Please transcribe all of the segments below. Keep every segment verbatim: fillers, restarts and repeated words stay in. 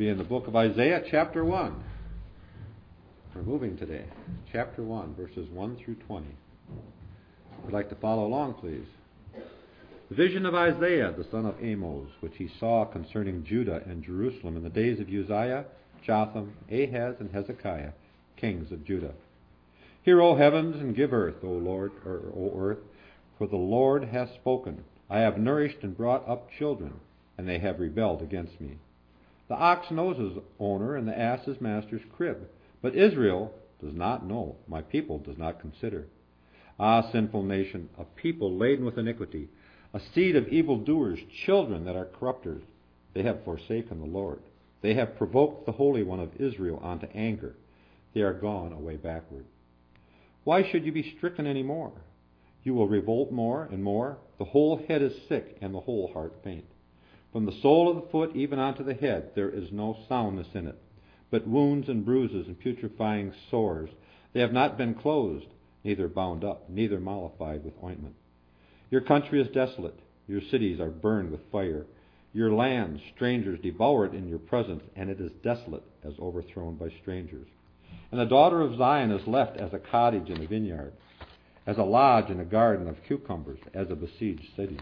be in the book of Isaiah, chapter one. We're moving today. Chapter one, verses one through twenty. If you'd like to follow along, please. The vision of Isaiah, the son of Amos, which he saw concerning Judah and Jerusalem in the days of Uzziah, Jotham, Ahaz, and Hezekiah, kings of Judah. Hear, O heavens, and give earth, O Lord, or O earth, for the Lord hath spoken. I have nourished and brought up children, and they have rebelled against me. The ox knows his owner, and the ass his master's crib. But Israel does not know, my people does not consider. Ah, sinful nation, a people laden with iniquity, a seed of evildoers, children that are corrupters. They have forsaken the Lord. They have provoked the Holy One of Israel unto anger. They are gone away backward. Why should you be stricken any more? You will revolt more and more. The whole head is sick, and the whole heart faint. From the sole of the foot even unto the head there is no soundness in it, but wounds and bruises and putrefying sores. They have not been closed, neither bound up, neither mollified with ointment. Your country is desolate. Your cities are burned with fire. Your land, strangers devour it in your presence, and it is desolate as overthrown by strangers. And the daughter of Zion is left as a cottage in a vineyard, as a lodge in a garden of cucumbers, as a besieged city.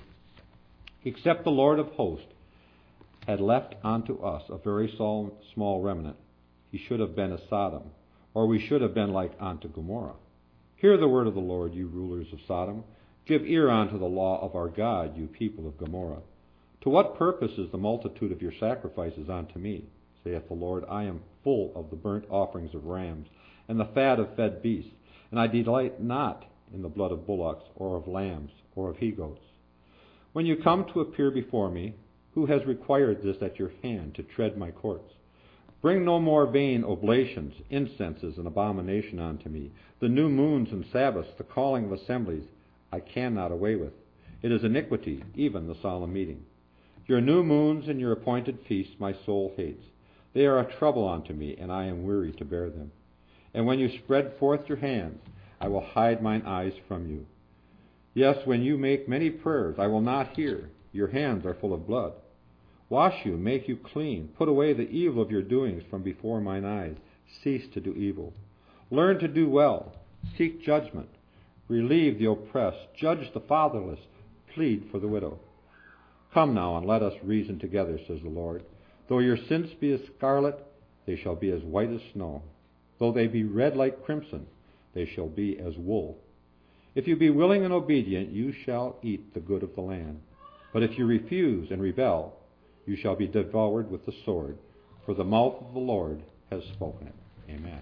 Except the Lord of hosts had left unto us a very small remnant, he should have been as Sodom, or we should have been like unto Gomorrah. Hear the word of the Lord, you rulers of Sodom. Give ear unto the law of our God, you people of Gomorrah. To what purpose is the multitude of your sacrifices unto me? Saith the Lord, I am full of the burnt offerings of rams, and the fat of fed beasts, and I delight not in the blood of bullocks, or of lambs, or of he-goats. When you come to appear before me, who has required this at your hand to tread my courts? Bring no more vain oblations, incenses, and abomination unto me. The new moons and Sabbaths, the calling of assemblies, I cannot away with. It is iniquity, even the solemn meeting. Your new moons and your appointed feasts my soul hates. They are a trouble unto me, and I am weary to bear them. And when you spread forth your hands, I will hide mine eyes from you. Yes, when you make many prayers, I will not hear. Your hands are full of blood. Wash you, make you clean. Put away the evil of your doings from before mine eyes. Cease to do evil. Learn to do well. Seek judgment. Relieve the oppressed. Judge the fatherless. Plead for the widow. Come now, and let us reason together, says the Lord. Though your sins be as scarlet, they shall be as white as snow. Though they be red like crimson, they shall be as wool. If you be willing and obedient, you shall eat the good of the land. But if you refuse and rebel, you shall be devoured with the sword, for the mouth of the Lord has spoken it. Amen.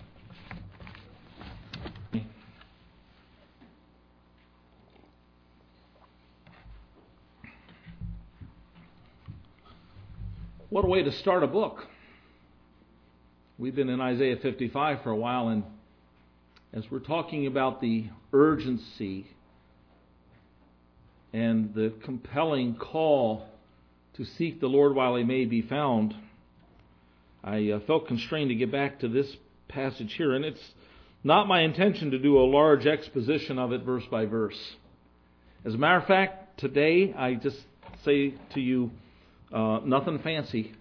What a way to start a book. We've been in Isaiah fifty-five for a while, and as we're talking about the urgency and the compelling call to seek the Lord while he may be found, I uh, felt constrained to get back to this passage here. And it's not my intention to do a large exposition of it verse by verse. As a matter of fact, today I just say to you, uh, nothing fancy.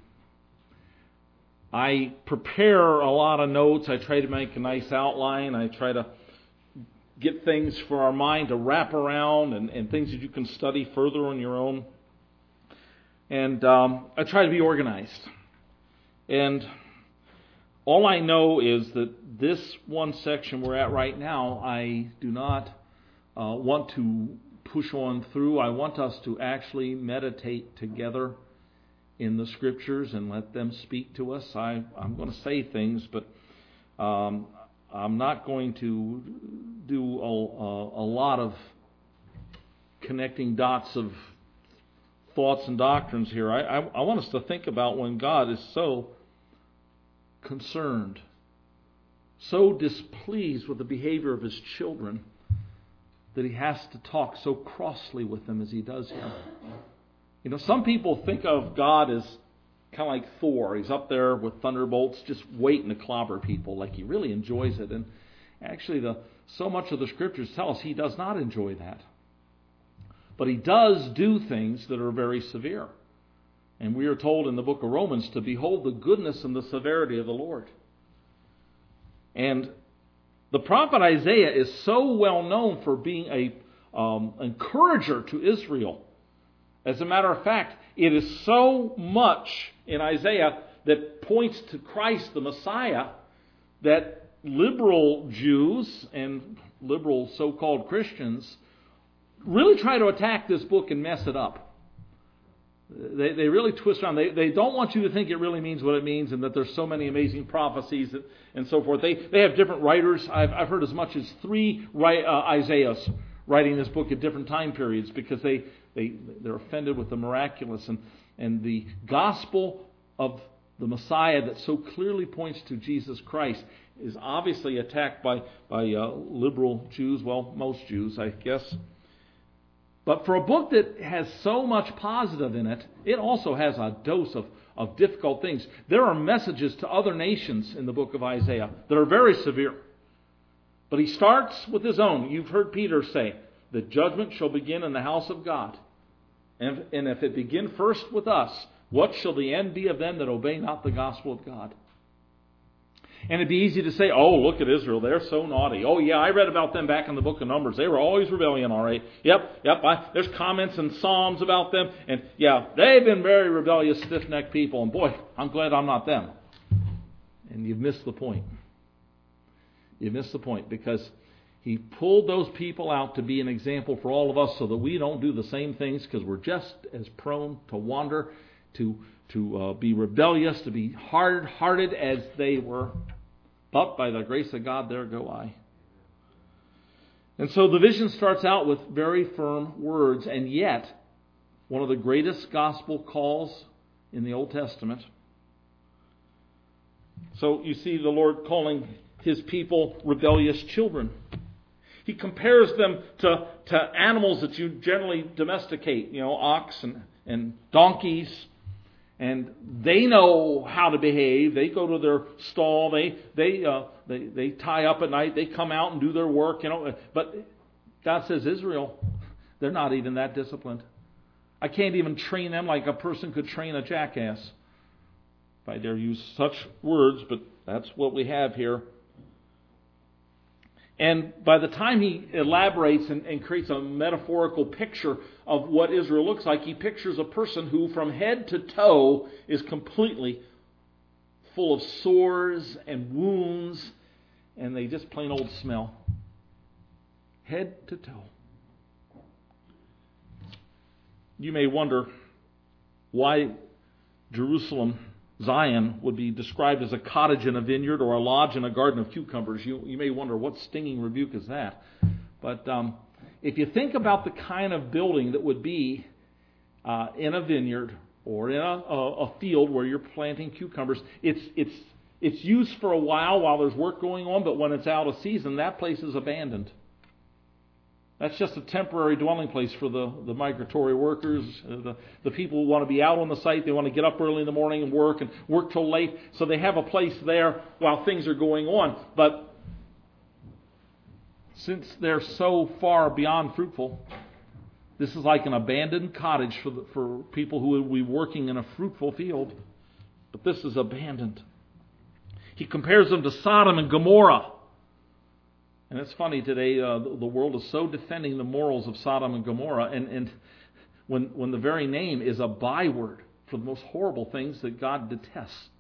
I prepare a lot of notes. I try to make a nice outline. I try to get things for our mind to wrap around, and, and things that you can study further on your own. And um, I try to be organized. And all I know is that this one section we're at right now, I do not uh, want to push on through. I want us to actually meditate together in the Scriptures and let them speak to us. I, I'm going to say things, but um, I'm not going to do a, a, a lot of connecting dots of thoughts and doctrines here. I, I, I want us to think about when God is so concerned, so displeased with the behavior of his children, that he has to talk so crossly with them as he does here. You know, some people think of God as kind of like Thor. He's up there with thunderbolts just waiting to clobber people, like he really enjoys it. And actually, the so much of the Scriptures tell us he does not enjoy that. But he does do things that are very severe. And we are told in the book of Romans to behold the goodness and the severity of the Lord. And the prophet Isaiah is so well known for being a um, encourager to Israel. As a matter of fact, it is so much in Isaiah that points to Christ the Messiah that liberal Jews and liberal so-called Christians really try to attack this book and mess it up. They they really twist around. They they don't want you to think it really means what it means, and that there's so many amazing prophecies and, and so forth. They they have different writers. I've I've heard as much as three uh, Isaiahs writing this book at different time periods, because they they they're offended with the miraculous and and the gospel of the Messiah that so clearly points to Jesus Christ is obviously attacked by by uh, liberal Jews. Well, most Jews, I guess. But for a book that has so much positive in it, it also has a dose of, of difficult things. There are messages to other nations in the book of Isaiah that are very severe. But he starts with his own. You've heard Peter say, the judgment shall begin in the house of God. And, and if it begin first with us, what shall the end be of them that obey not the gospel of God? And it'd be easy to say, oh, look at Israel. They're so naughty. Oh, yeah, I read about them back in the book of Numbers. They were always rebellion, all right. Yep, yep. I, there's comments in Psalms about them. And, yeah, they've been very rebellious, stiff-necked people. And, boy, I'm glad I'm not them. And you've missed the point. You've missed the point, because he pulled those people out to be an example for all of us so that we don't do the same things, because we're just as prone to wander, to to uh, be rebellious, to be hard-hearted as they were. But by the grace of God, there go I. And so the vision starts out with very firm words, and yet one of the greatest gospel calls in the Old Testament. So you see the Lord calling his people rebellious children. He compares them to, to animals that you generally domesticate, you know, ox and, and donkeys. And they know how to behave. They go to their stall. They they uh, they they tie up at night. They come out and do their work. You know. But God says, Israel, they're not even that disciplined. I can't even train them like a person could train a jackass. If I dare use such words, but that's what we have here. And by the time he elaborates and, and creates a metaphorical picture of what Israel looks like, he pictures a person who from head to toe is completely full of sores and wounds, and they just plain old smell. Head to toe. You may wonder why Jerusalem, Zion, would be described as a cottage in a vineyard or a lodge in a garden of cucumbers. You, you may wonder, what stinging rebuke is that? But um, if you think about the kind of building that would be uh, in a vineyard or in a, a, a field where you're planting cucumbers, it's it's it's used for a while while there's work going on, but when it's out of season, that place is abandoned. That's just a temporary dwelling place for the, the migratory workers, uh, the, the people who want to be out on the site. They want to get up early in the morning and work and work till late. So they have a place there while things are going on. But since they're so far beyond fruitful, this is like an abandoned cottage for the, for people who would be working in a fruitful field. But this is abandoned. He compares them to Sodom and Gomorrah. And it's funny today, uh, the, the world is so defending the morals of Sodom and Gomorrah, and, and when, when the very name is a byword for the most horrible things that God detests.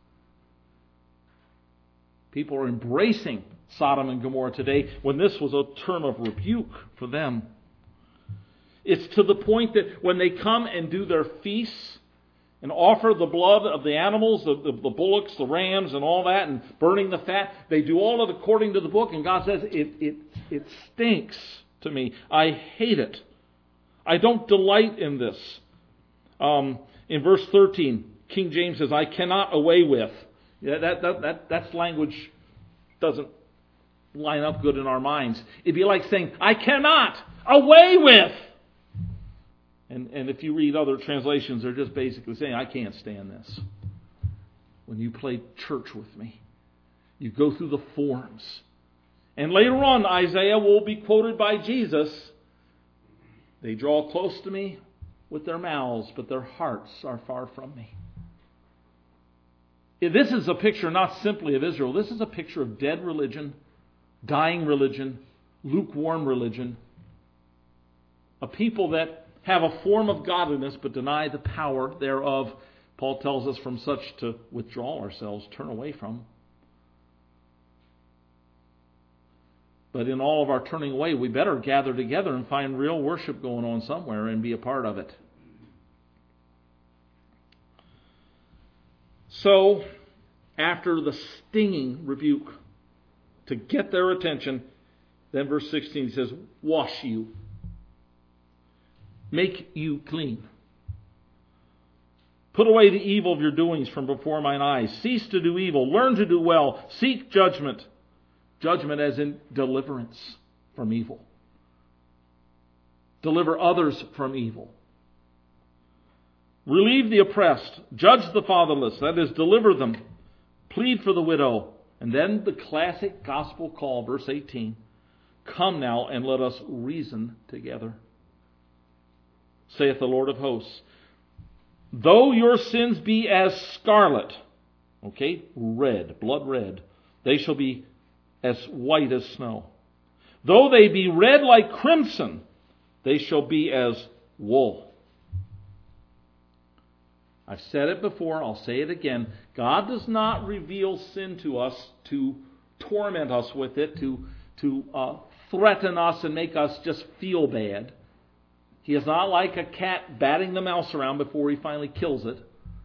People are embracing Sodom and Gomorrah today when this was a term of rebuke for them. It's to the point that when they come and do their feasts and offer the blood of the animals, the, the, the bullocks, the rams, and all that, and burning the fat, they do all of it according to the book, and God says, it, it, it stinks to me. I hate it. I don't delight in this. Um, in verse thirteen, King James says, I cannot away with. Yeah, that, that, that that's language doesn't line up good in our minds. It'd be like saying, I cannot away with. And, and if you read other translations, they're just basically saying, I can't stand this. When you play church with me, you go through the forms. And later on, Isaiah will be quoted by Jesus. They draw close to me, with their mouths, but their hearts are far from me. This is a picture not simply of Israel. This is a picture of dead religion, dying religion, lukewarm religion. A people that have a form of godliness but deny the power thereof. Paul tells us from such to withdraw ourselves, turn away from. But in all of our turning away, we better gather together and find real worship going on somewhere and be a part of it. So, after the stinging rebuke to get their attention, then verse sixteen says, wash you. Make you clean. Put away the evil of your doings from before mine eyes. Cease to do evil. Learn to do well. Seek judgment. Judgment as in deliverance from evil. Deliver others from evil. Relieve the oppressed. Judge the fatherless. That is, deliver them. Plead for the widow. And then the classic gospel call, verse eighteen. Come now and let us reason together, saith the Lord of hosts. Though your sins be as scarlet, okay, red, blood red, they shall be as white as snow. Though they be red like crimson, they shall be as wool. I've said it before, I'll say it again. God does not reveal sin to us to torment us with it, to, to uh, threaten us and make us just feel bad. He is not like a cat batting the mouse around before he finally kills it.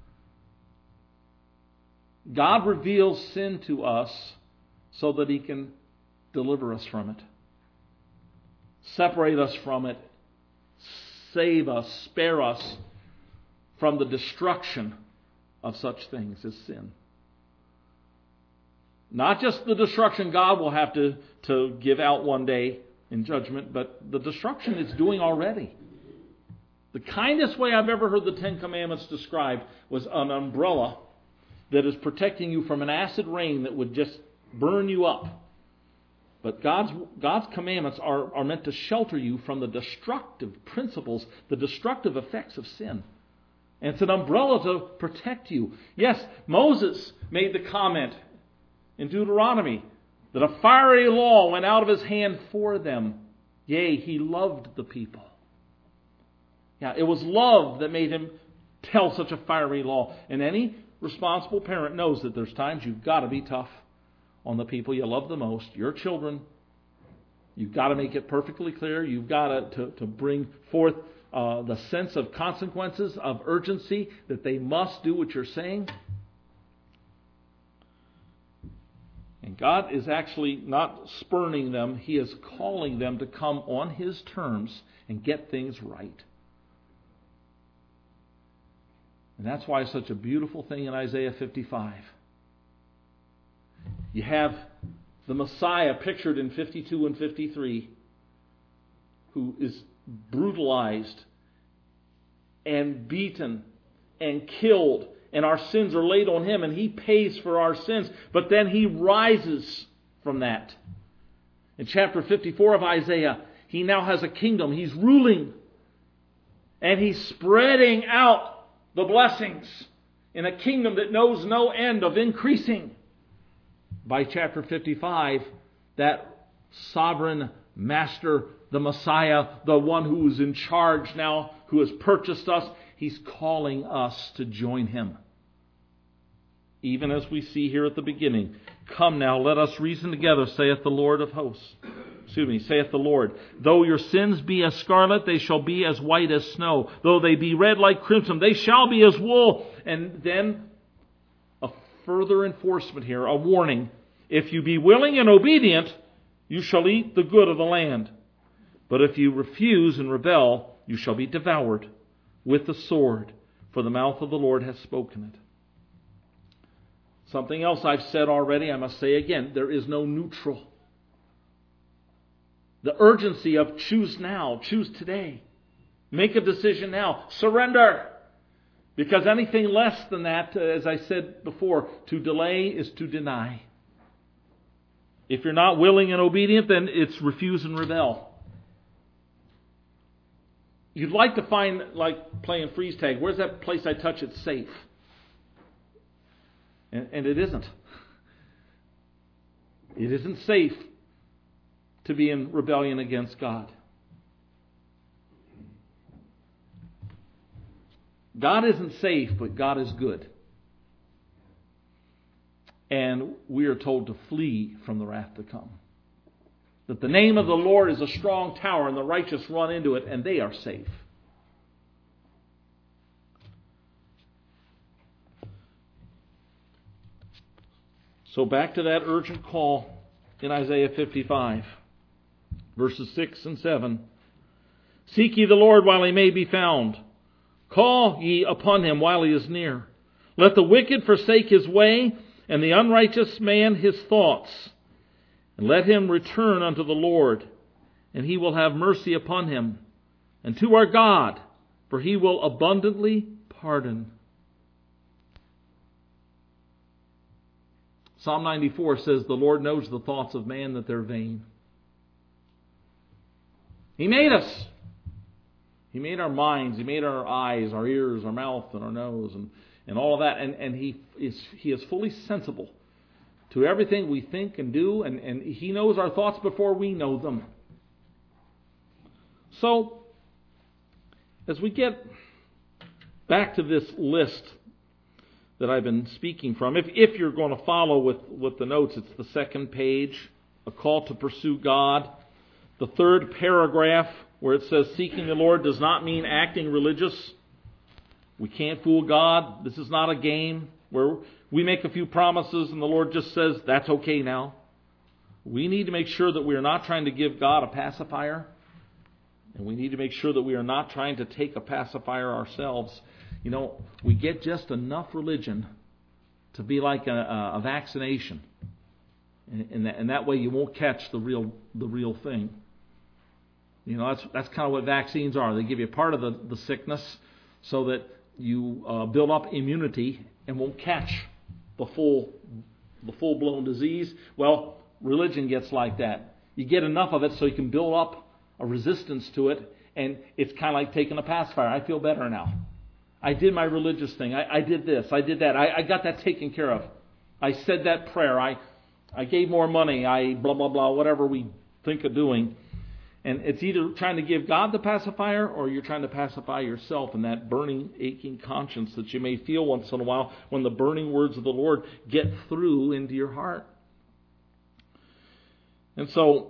God reveals sin to us so that He can deliver us from it, separate us from it, save us, spare us from the destruction of such things as sin. Not just the destruction God will have to, to give out one day in judgment, but the destruction it's doing already. The kindest way I've ever heard the Ten Commandments described was an umbrella that is protecting you from an acid rain that would just burn you up. But God's, God's commandments are, are meant to shelter you from the destructive principles, the destructive effects of sin. And it's an umbrella to protect you. Yes, Moses made the comment in Deuteronomy that a fiery law went out of his hand for them. Yea, he loved the people. Yeah, it was love that made him tell such a fiery law. And any responsible parent knows that there's times you've got to be tough on the people you love the most, your children. You've got to make it perfectly clear. You've got to, to, to bring forth uh, the sense of consequences, of urgency, that they must do what you're saying. And God is actually not spurning them. He is calling them to come on His terms and get things right. And that's why it's such a beautiful thing in Isaiah fifty-five. You have the Messiah pictured in fifty-two and fifty-three, who is brutalized and beaten and killed, and our sins are laid on Him, and He pays for our sins. But then He rises from that. In chapter fifty-four of Isaiah, He now has a kingdom. He's ruling, and He's spreading out the blessings in a kingdom that knows no end of increasing. By chapter fifty-five, that sovereign master, the Messiah, the one who is in charge now, who has purchased us, He's calling us to join Him. Even as we see here at the beginning, come now, let us reason together, saith the Lord of hosts. Excuse me, saith the Lord. Though your sins be as scarlet, they shall be as white as snow. Though they be red like crimson, they shall be as wool. And then a further enforcement here, a warning. If you be willing and obedient, you shall eat the good of the land. But if you refuse and rebel, you shall be devoured with the sword, for the mouth of the Lord has spoken it. Something else I've said already, I must say again, there is no neutral. The urgency of choose now, choose today. Make a decision now. Surrender. Because anything less than that, as I said before, to delay is to deny. If you're not willing and obedient, then it's refuse and rebel. you'd like to find, like playing freeze tag, where's that place I touch it's safe? And, and it isn't. It isn't safe to be in rebellion against God. God isn't safe, but God is good. And we are told to flee from the wrath to come. That the name of the Lord is a strong tower, and the righteous run into it, and they are safe. So back to that urgent call in Isaiah fifty-five, verses six and seven. Seek ye the Lord while he may be found. Call ye upon him while he is near. Let the wicked forsake his way, and the unrighteous man his thoughts. And let him return unto the Lord, and he will have mercy upon him, and to our God, for he will abundantly pardon. Psalm ninety-four says, the Lord knows the thoughts of man, that they're vain. He made us. He made our minds, He made our eyes, our ears, our mouth, and our nose, and, and all of that. And, and he is He is fully sensible to everything we think and do, and, and He knows our thoughts before we know them. So, as we get back to this list that I've been speaking from, if, if you're going to follow with, with the notes, it's the second page, a call to pursue God. The third paragraph, where it says seeking the Lord does not mean acting religious. We can't fool God. This is not a game where we make a few promises and the Lord just says, that's okay now. We need to make sure that we are not trying to give God a pacifier. And we need to make sure that we are not trying to take a pacifier ourselves. You know, we get just enough religion to be like a, a vaccination. And, and, that, and that way you won't catch the real the real thing. You know, that's that's kind of what vaccines are. They give you part of the, the sickness so that you uh, build up immunity and won't catch the full the full blown disease. Well, religion gets like that. You get enough of it so you can build up a resistance to it, and it's kind of like taking a pacifier. I feel better now. I did my religious thing. I, I did this. I did that. I, I got that taken care of. I said that prayer. I I gave more money. I blah blah blah. Whatever we think of doing. And it's either trying to give God the pacifier, or you're trying to pacify yourself in that burning, aching conscience that you may feel once in a while when the burning words of the Lord get through into your heart. And so,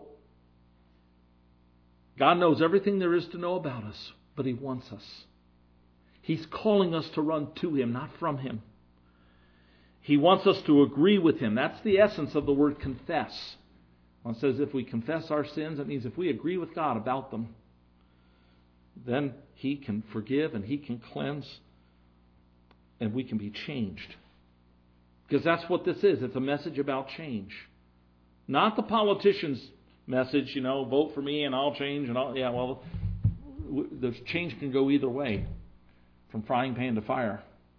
God knows everything there is to know about us, but He wants us. He's calling us to run to Him, not from Him. He wants us to agree with Him. That's the essence of the word confess. It says if we confess our sins, it means if we agree with God about them, then He can forgive and He can cleanse and we can be changed. Because that's what this is. It's a message about change. Not the politician's message, you know, vote for me and I'll change. and I'll, Yeah, well, the change can go either way, from frying pan to fire.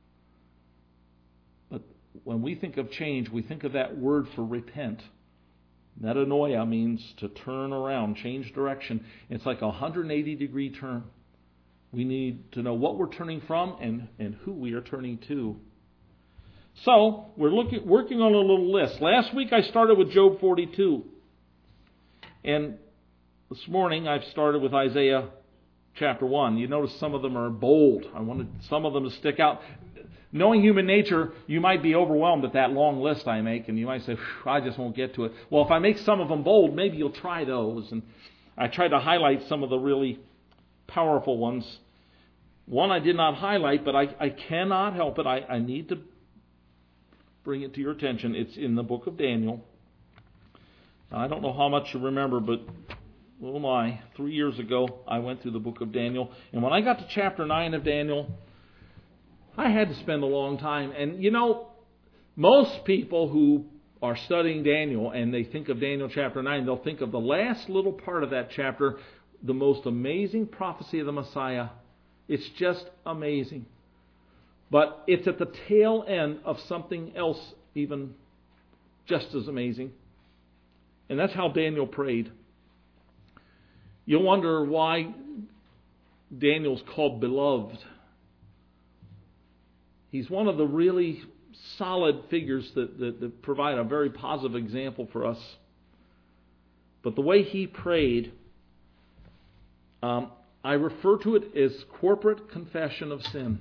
But when we think of change, we think of that word for repent. Metanoia means to turn around, change direction. It's like a one hundred eighty degree turn. We need to know what we're turning from and, and who we are turning to. So, we're looking, working on a little list. Last week I started with Job forty-two. And this morning I've started with Isaiah chapter one. You notice some of them are bold. I wanted some of them to stick out. Knowing human nature, you might be overwhelmed at that long list I make, and you might say, I just won't get to it. Well, if I make some of them bold, maybe you'll try those. And I tried to highlight some of the really powerful ones. One I did not highlight, but I, I cannot help it. I, I need to bring it to your attention. It's in the book of Daniel. Now, I don't know how much you remember, but oh my, three years ago I went through the book of Daniel. And when I got to chapter nine of Daniel, I had to spend a long time. And you know, most people who are studying Daniel and they think of Daniel chapter nine, they'll think of the last little part of that chapter, the most amazing prophecy of the Messiah. It's just amazing. But it's at the tail end of something else even just as amazing. And that's how Daniel prayed. You'll wonder why Daniel's called beloved. He's one of the really solid figures that, that, that provide a very positive example for us. But the way he prayed, um, I refer to it as corporate confession of sin.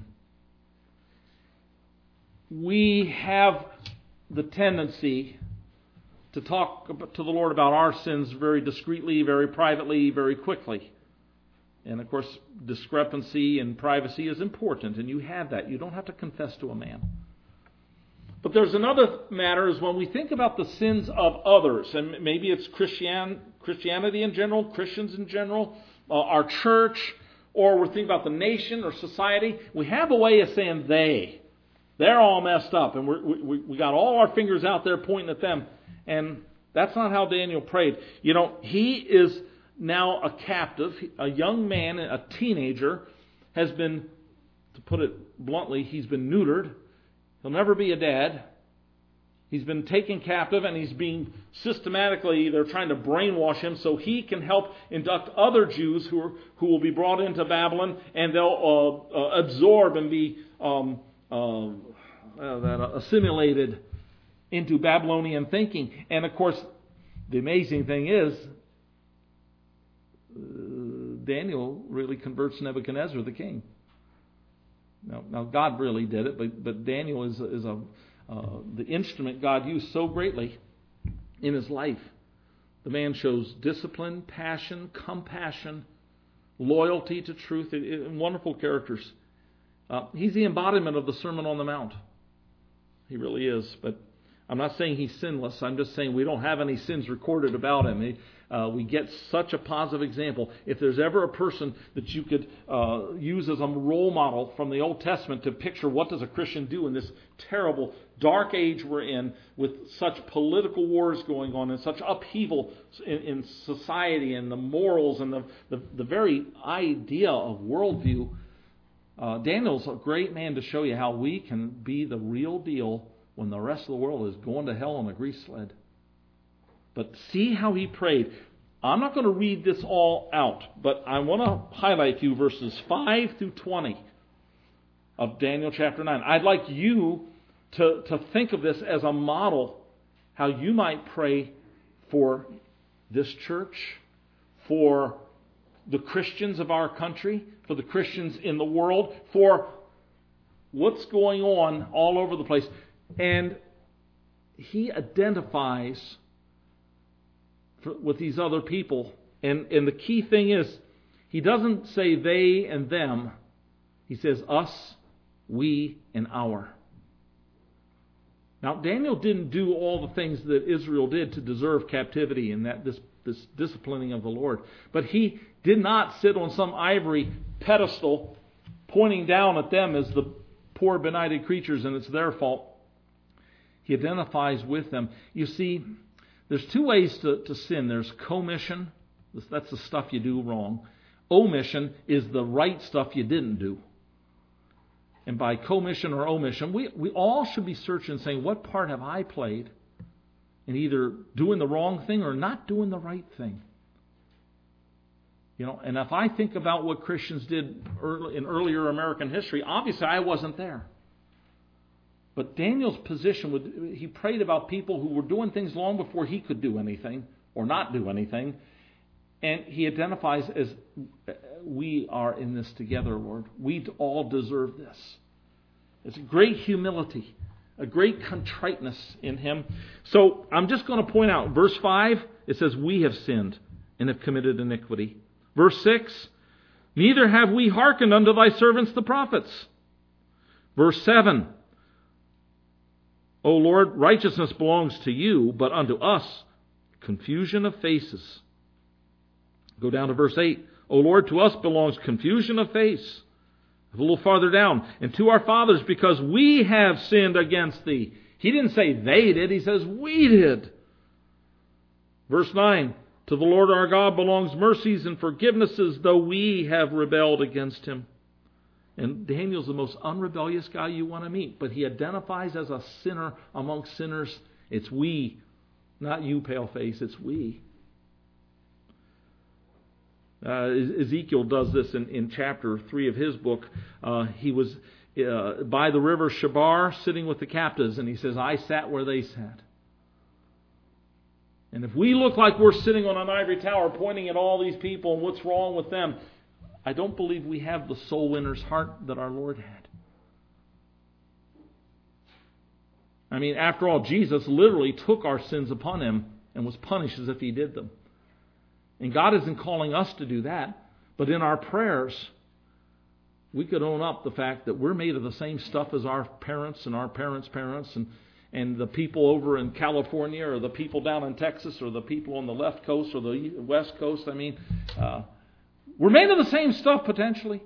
We have the tendency to talk to the Lord about our sins very discreetly, very privately, very quickly. And of course, discrepancy and privacy is important, and you have that. You don't have to confess to a man. But there's another matter is when we think about the sins of others, and maybe it's Christian, Christianity in general, Christians in general, uh, our church, or we're thinking about the nation or society, we have a way of saying they. They're all messed up, and we're, we we got all our fingers out there pointing at them. And that's not how Daniel prayed. You know, he is now a captive, a young man, a teenager, has been, to put it bluntly, he's been neutered. He'll never be a dad. He's been taken captive, and he's being systematically, they're trying to brainwash him so he can help induct other Jews who are, who will be brought into Babylon, and they'll uh, uh, absorb and be um, uh, uh, that, uh, assimilated into Babylonian thinking. And of course, the amazing thing is, uh, Daniel really converts Nebuchadnezzar the king. Now, now God really did it, but, but Daniel is, is a uh, the instrument God used so greatly in his life. The man shows discipline, passion, compassion, loyalty to truth, it, it, wonderful characters. Uh, he's the embodiment of the Sermon on the Mount. He really is. But I'm not saying he's sinless. I'm just saying we don't have any sins recorded about him. He, uh, we get such a positive example. If there's ever a person that you could uh, use as a role model from the Old Testament to picture what does a Christian do in this terrible, dark age we're in, with such political wars going on and such upheaval in, in society and the morals and the, the, the very idea of worldview, uh, Daniel's a great man to show you how we can be the real deal when the rest of the world is going to hell on a grease sled. But see how he prayed. I'm not going to read this all out, but I want to highlight you verses five through twenty of Daniel chapter nine. I'd like you to, to think of this as a model, how you might pray for this church, for the Christians of our country, for the Christians in the world, for what's going on all over the place. And he identifies for, with these other people. And, and the key thing is, he doesn't say they and them. He says us, we, and our. Now, Daniel didn't do all the things that Israel did to deserve captivity and that this, this disciplining of the Lord. But he did not sit on some ivory pedestal pointing down at them as the poor benighted creatures and it's their fault. He identifies with them. You see, there's two ways to, to sin. There's commission. That's the stuff you do wrong. Omission is the right stuff you didn't do. And by commission or omission, we, we all should be searching, saying, what part have I played in either doing the wrong thing or not doing the right thing? You know, and if I think about what Christians did early, in earlier American history, obviously I wasn't there. But Daniel's position, would, he prayed about people who were doing things long before he could do anything or not do anything. And he identifies as, we are in this together, Lord. We all deserve this. It's a great humility, a great contriteness in him. So I'm just going to point out, verse five, it says, we have sinned and have committed iniquity. Verse six, neither have we hearkened unto thy servants the prophets. Verse seven, O Lord, righteousness belongs to you, but unto us confusion of faces. Go down to verse eight. O Lord, to us belongs confusion of face. A little farther down. And to our fathers, because we have sinned against thee. He didn't say they did. He says we did. Verse nine. To the Lord our God belongs mercies and forgivenesses, though we have rebelled against him. And Daniel's the most unrebellious guy you want to meet. But he identifies as a sinner amongst sinners. It's we. Not you, pale face. It's we. Uh, Ezekiel does this in, in chapter three of his book. Uh, he was uh, by the river Shabar sitting with the captives, and he says, I sat where they sat. And if we look like we're sitting on an ivory tower pointing at all these people and what's wrong with them, I don't believe we have the soul winner's heart that our Lord had. I mean, after all, Jesus literally took our sins upon Him and was punished as if He did them. And God isn't calling us to do that, but in our prayers, we could own up the fact that we're made of the same stuff as our parents and our parents' parents and, and the people over in California or the people down in Texas or the people on the left coast or the west coast. I mean, uh, we're made of the same stuff potentially.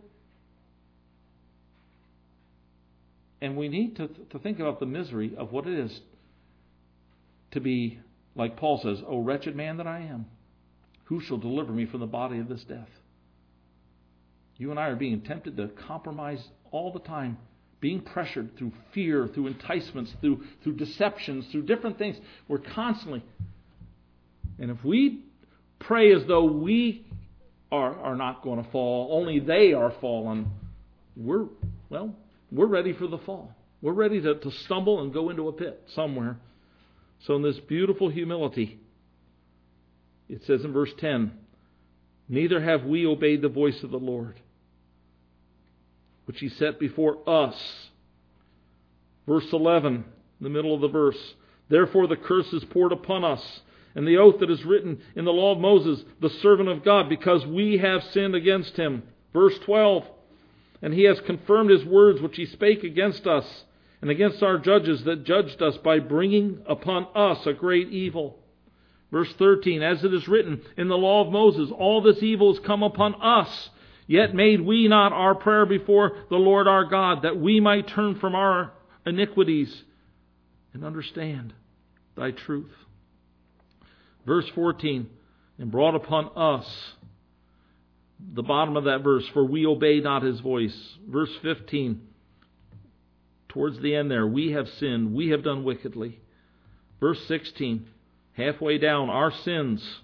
And we need to, to think about the misery of what it is to be, like Paul says, O wretched man that I am, who shall deliver me from the body of this death? You and I are being tempted to compromise all the time, being pressured through fear, through enticements, through, through deceptions, through different things. We're constantly. And if we pray as though we are, are not going to fall, only they are fallen, we're, well, we're ready for the fall. We're ready to, to stumble and go into a pit somewhere. So in this beautiful humility, it says in verse ten, neither have we obeyed the voice of the Lord, which He set before us. Verse eleven, in the middle of the verse, therefore the curse is poured upon us, and the oath that is written in the law of Moses, the servant of God, because we have sinned against Him. Verse twelve, and He has confirmed His words which He spake against us, and against our judges that judged us, by bringing upon us a great evil. Verse thirteen, as it is written in the law of Moses, all this evil has come upon us, yet made we not our prayer before the Lord our God, that we might turn from our iniquities and understand Thy truth. Verse fourteen, and brought upon us, the bottom of that verse, for we obey not His voice. Verse fifteen, towards the end there, we have sinned, we have done wickedly. Verse sixteen, halfway down, our sins.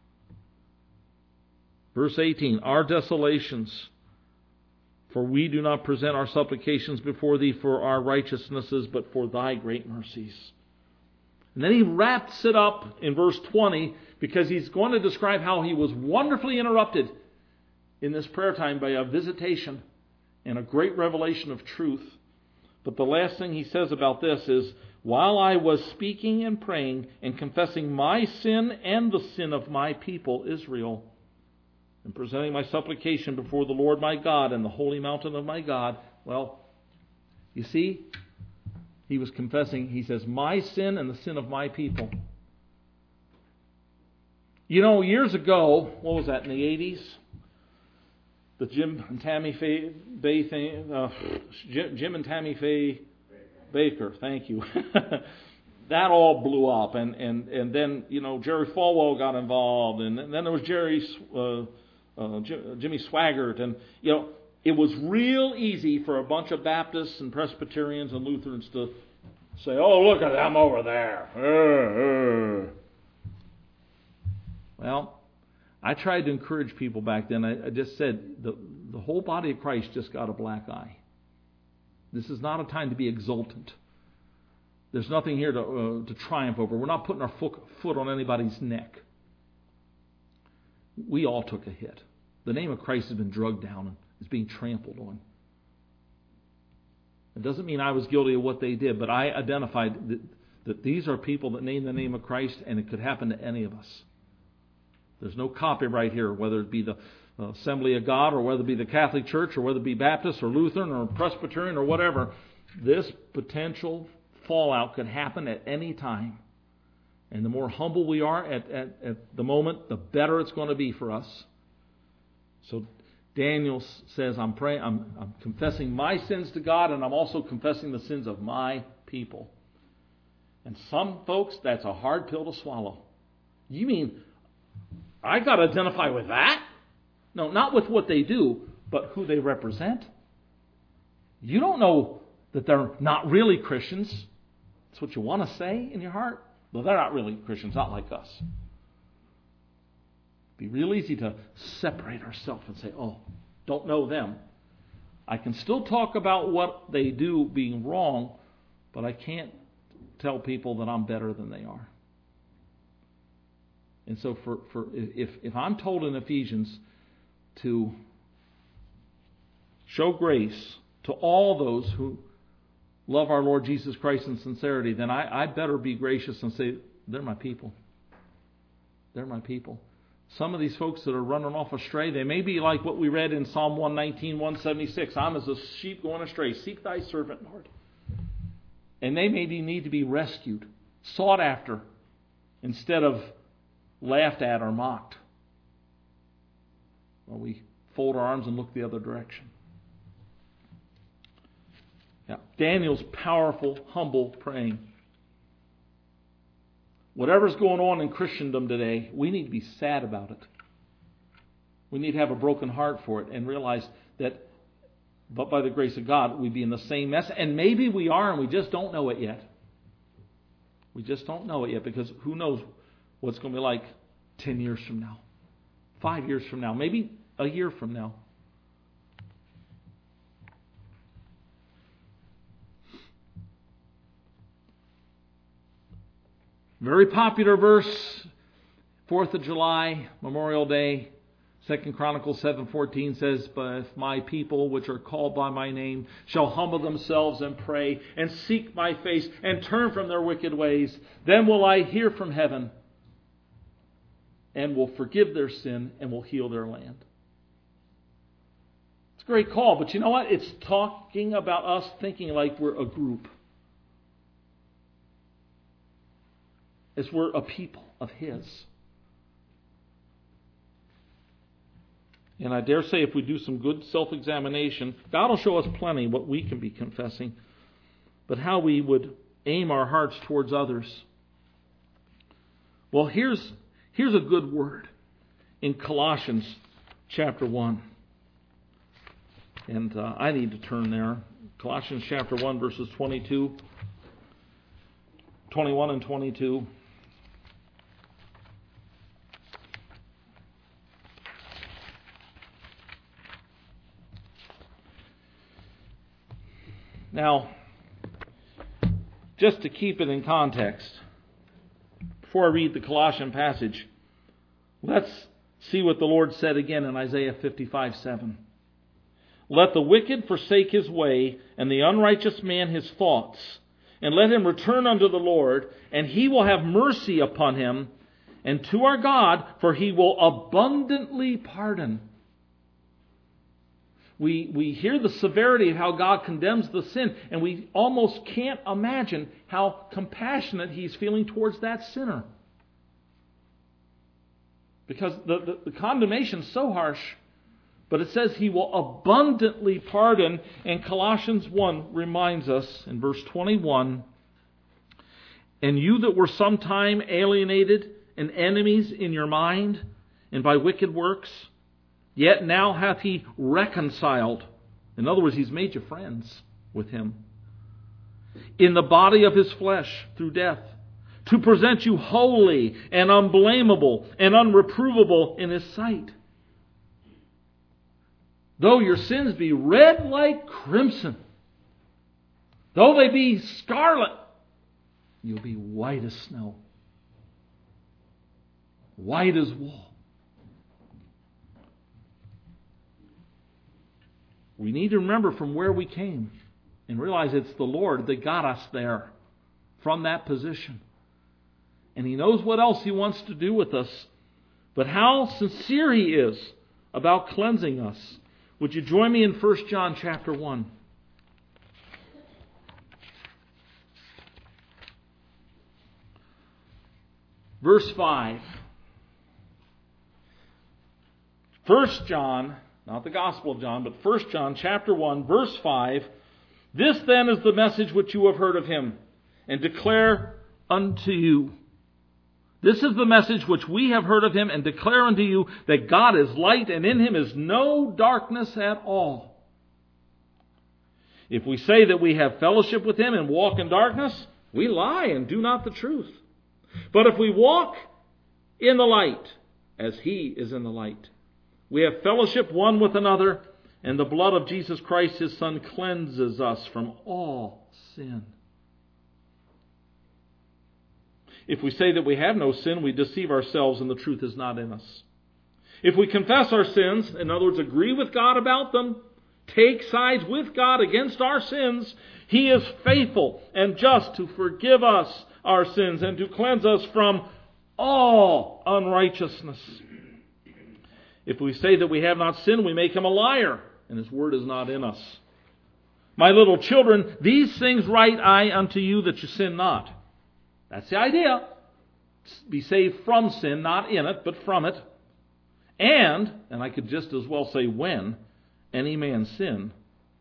Verse eighteen, our desolations. For we do not present our supplications before Thee for our righteousnesses, but for Thy great mercies. And then he wraps it up in verse twenty, because he's going to describe how he was wonderfully interrupted in this prayer time by a visitation and a great revelation of truth. But the last thing he says about this is, while I was speaking and praying and confessing my sin and the sin of my people Israel, and presenting my supplication before the Lord my God and the holy mountain of my God, well, you see, he was confessing, he says, my sin and the sin of my people. You know, years ago, what was that, in the eighties? The Jim and Tammy Faye Bay thing, uh, Jim and Tammy Faye Baker, thank you. That all blew up, and, and, and then, you know, Jerry Falwell got involved, and then there was Jerry, uh, uh, Jimmy Swaggart, and, you know, it was real easy for a bunch of Baptists and Presbyterians and Lutherans to say, oh, look at them over there. Uh, uh. Well, I tried to encourage people back then. I, I just said, the, the whole body of Christ just got a black eye. This is not a time to be exultant. There's nothing here to, uh, to triumph over. We're not putting our foot, foot on anybody's neck. We all took a hit. The name of Christ has been drugged down and is being trampled on. It doesn't mean I was guilty of what they did, but I identified that, that these are people that name the name of Christ, and it could happen to any of us. There's no copyright here, whether it be the Assembly of God or whether it be the Catholic Church or whether it be Baptist or Lutheran or Presbyterian or whatever. This potential fallout could happen at any time. And the more humble we are at, at, at the moment, the better it's going to be for us. So Daniel says, I'm praying, I'm, I'm confessing my sins to God, and I'm also confessing the sins of my people. And some folks, that's a hard pill to swallow. You mean I got to identify with that? No, not with what they do, but who they represent. You don't know that they're not really Christians. That's what you want to say in your heart. Well, they're not really Christians, not like us. It'd be real easy to separate ourselves and say, oh, don't know them. I can still talk about what they do being wrong, but I can't tell people that I'm better than they are. And so for, for if, if I'm told in Ephesians to show grace to all those who love our Lord Jesus Christ in sincerity, then I, I better be gracious and say, they're my people. They're my people. Some of these folks that are running off astray, they may be like what we read in Psalm one nineteen, one seventy-six. I'm as a sheep going astray. Seek thy servant, Lord. And they may need to be rescued, sought after, instead of laughed at or mocked. Well, we fold our arms and look the other direction. Now, Daniel's powerful, humble praying. Whatever's going on in Christendom today, we need to be sad about it. We need to have a broken heart for it and realize that, but by the grace of God, we'd be in the same mess. And maybe we are, and we just don't know it yet. We just don't know it yet, because who knows what's going to be like ten years from now, five years from now, maybe a year from now. Very popular verse, fourth of July, Memorial Day, Second Chronicles seven fourteen says, but if my people which are called by my name shall humble themselves and pray and seek my face and turn from their wicked ways, then will I hear from heaven and will forgive their sin and will heal their land. It's a great call, but you know what? It's talking about us thinking like we're a group. As we're a people of His. And I dare say if we do some good self-examination, God will show us plenty what we can be confessing, but how we would aim our hearts towards others. Well, here's, here's a good word in Colossians chapter one. And uh, I need to turn there. Colossians chapter one, verses twenty-two, twenty-one and twenty-two. Now, just to keep it in context, before I read the Colossian passage, let's see what the Lord said again in Isaiah fifty-five seven. Let the wicked forsake his way, and the unrighteous man his thoughts, and let him return unto the Lord, and He will have mercy upon him, and to our God, for He will abundantly pardon. We, we hear the severity of how God condemns the sin, and we almost can't imagine how compassionate He's feeling towards that sinner. Because the, the, the condemnation is so harsh, but it says He will abundantly pardon, and Colossians one reminds us in verse twenty-one, and you that were sometime alienated and enemies in your mind, and by wicked works, yet now hath He reconciled. In other words, He's made you friends with Him. In the body of His flesh through death, to present you holy and unblameable and unreprovable in His sight. Though your sins be red like crimson, though they be scarlet, you'll be white as snow, white as wool. We need to remember from where we came and realize it's the Lord that got us there from that position. And He knows what else He wants to do with us, but how sincere He is about cleansing us. Would you join me in First John chapter one? Verse five. First John, not the Gospel of John, but First John chapter one, verse five. This then is the message which you have heard of Him, and declare unto you. This is the message which we have heard of Him, and declare unto you, that God is light, and in Him is no darkness at all. If we say that we have fellowship with Him and walk in darkness, we lie and do not the truth. But if we walk in the light, as He is in the light. We have fellowship one with another, and the blood of Jesus Christ, His Son, cleanses us from all sin. If we say that we have no sin, we deceive ourselves and the truth is not in us. If we confess our sins, in other words, agree with God about them, take sides with God against our sins, He is faithful and just to forgive us our sins and to cleanse us from all unrighteousness. If we say that we have not sinned, we make Him a liar, and His word is not in us. My little children, these things write I unto you, that you sin not. That's the idea. Be saved from sin, not in it, but from it. And, and I could just as well say when, any man sin,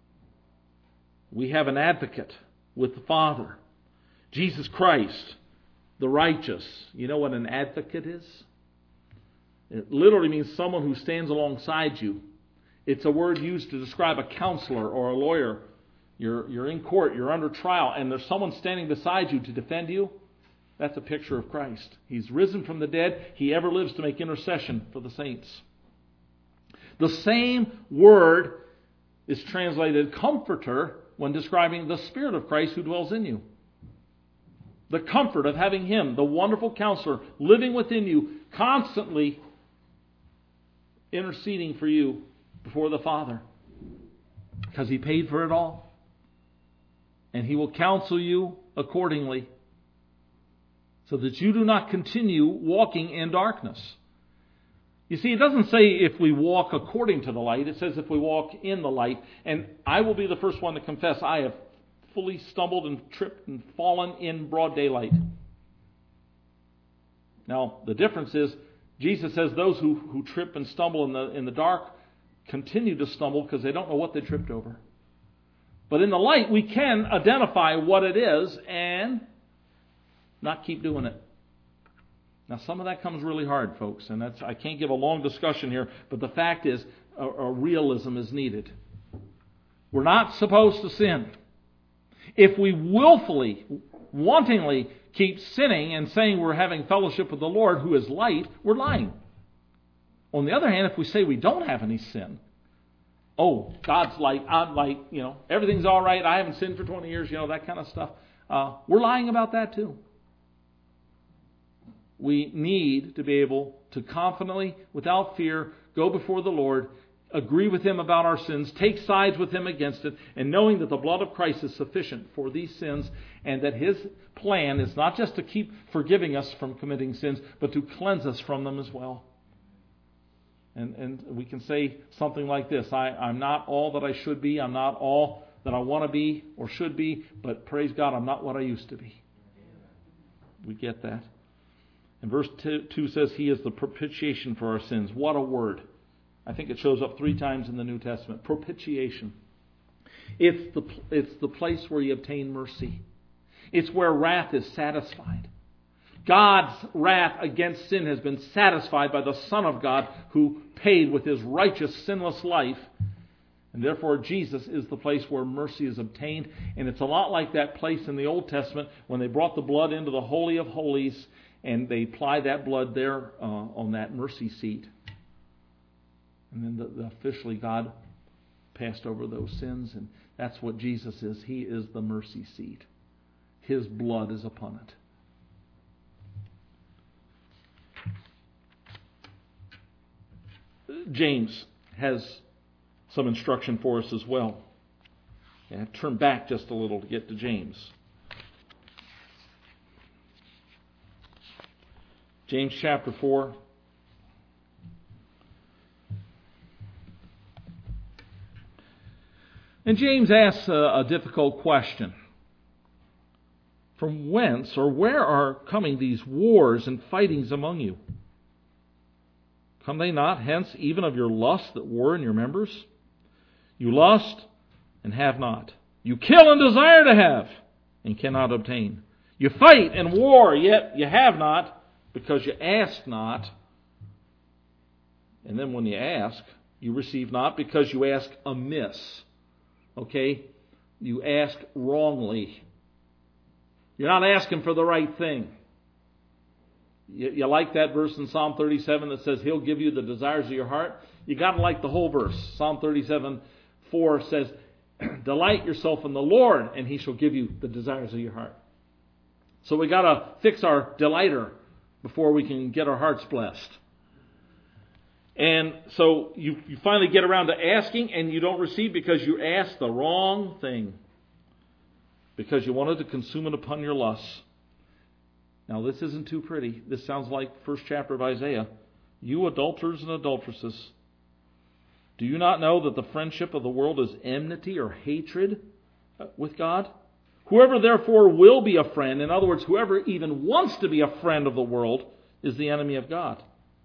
we have an advocate with the Father, Jesus Christ, the righteous. You know what an advocate is? It literally means someone who stands alongside you. It's a word used to describe a counselor or a lawyer. You're, you're in court, you're under trial, and there's someone standing beside you to defend you. That's a picture of Christ. He's risen from the dead. He ever lives to make intercession for the saints. The same word is translated comforter when describing the Spirit of Christ who dwells in you. The comfort of having Him, the wonderful counselor, living within you, constantly interceding for you before the Father. Because He paid for it all. And He will counsel you accordingly, so that you do not continue walking in darkness. You see, it doesn't say if we walk according to the light. It says if we walk in the light. And I will be the first one to confess I have fully stumbled and tripped and fallen in broad daylight. Now, the difference is, Jesus says those who, who trip and stumble in the, in the dark continue to stumble because they don't know what they tripped over. But in the light, we can identify what it is and not keep doing it. Now, some of that comes really hard, folks, and that's I can't give a long discussion here, but the fact is, a, a realism is needed. We're not supposed to sin. If we willfully, wantingly keep sinning and saying we're having fellowship with the Lord, who is light, we're lying. On the other hand, if we say we don't have any sin, oh, God's light, I'm light, you know, everything's all right, I haven't sinned for twenty years, you know, that kind of stuff, uh, we're lying about that too. We need to be able to confidently, without fear, go before the Lord, agree with Him about our sins, take sides with Him against it, and knowing that the blood of Christ is sufficient for these sins, and that His plan is not just to keep forgiving us from committing sins, but to cleanse us from them as well. And, and we can say something like this, I, I'm not all that I should be, I'm not all that I want to be or should be, but praise God, I'm not what I used to be. We get that. And verse two says, He is the propitiation for our sins. What a word. I think it shows up three times in the New Testament. Propitiation. It's the, it's the place where you obtain mercy. It's where wrath is satisfied. God's wrath against sin has been satisfied by the Son of God, who paid with His righteous, sinless life. And therefore Jesus is the place where mercy is obtained. And it's a lot like that place in the Old Testament when they brought the blood into the Holy of Holies, and they applied that blood there uh, on that mercy seat. And then the, the officially God passed over those sins, and that's what Jesus is. He is the mercy seat. His blood is upon it. James has some instruction for us as well. I have to turn back just a little to get to James. James chapter four. And James asks a, a difficult question. From whence or where are coming these wars and fightings among you? Come they not hence even of your lusts that war in your members? You lust and have not. You kill and desire to have and cannot obtain. You fight and war, yet you have not, because you ask not. And then when you ask, you receive not, because you ask amiss. Okay? You ask wrongly. You're not asking for the right thing. You, you like that verse in Psalm thirty-seven that says He'll give you the desires of your heart? You got to like the whole verse. Psalm thirty-seven four says, delight yourself in the Lord, and He shall give you the desires of your heart. So we got to fix our delighter before we can get our hearts blessed. And so you, you finally get around to asking, and you don't receive because you asked the wrong thing. Because you wanted to consume it upon your lusts. Now this isn't too pretty. This sounds like the first chapter of Isaiah. You adulterers and adulteresses, do you not know that the friendship of the world is enmity or hatred with God? Whoever therefore will be a friend, in other words, whoever even wants to be a friend of the world, is the enemy of God.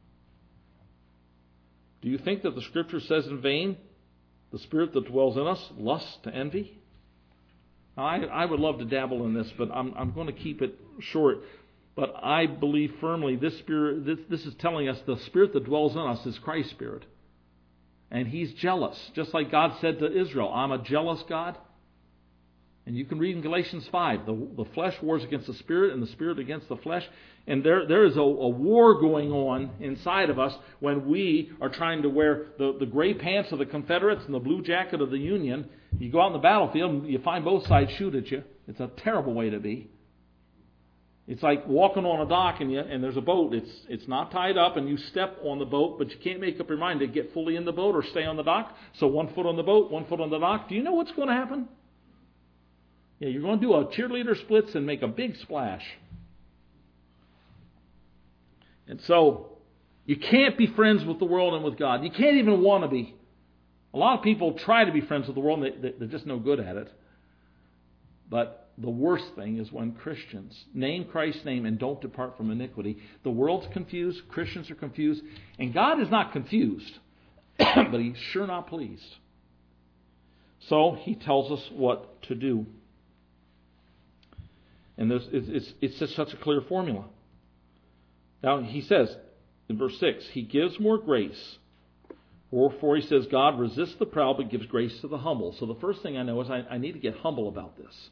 Do you think that the Scripture says in vain, the Spirit that dwells in us lusts to envy? Now, I, I would love to dabble in this, but I'm, I'm going to keep it short. But I believe firmly this Spirit, this, this is telling us the Spirit that dwells in us is Christ's Spirit. And He's jealous. Just like God said to Israel, I'm a jealous God. And you can read in Galatians five, the, the flesh wars against the Spirit and the Spirit against the flesh. And there, there is a, a war going on inside of us when we are trying to wear the, the gray pants of the Confederates and the blue jacket of the Union. You go out on the battlefield and you find both sides shoot at you. It's a terrible way to be. It's like walking on a dock and, you, and there's a boat. It's it's not tied up and you step on the boat, but you can't make up your mind to get fully in the boat or stay on the dock. So one foot on the boat, one foot on the dock. Do you know what's going to happen? Yeah, you're going to do a cheerleader splits and make a big splash. And so you can't be friends with the world and with God. You can't even want to be. A lot of people try to be friends with the world and they, they're just no good at it. But the worst thing is when Christians name Christ's name and don't depart from iniquity. The world's confused, Christians are confused, and God is not confused, but He's sure not pleased. So He tells us what to do. And this, it's, it's just such a clear formula. Now He says in verse six, He gives more grace. Wherefore He says, God resists the proud but gives grace to the humble. So the first thing I know is I, I need to get humble about this.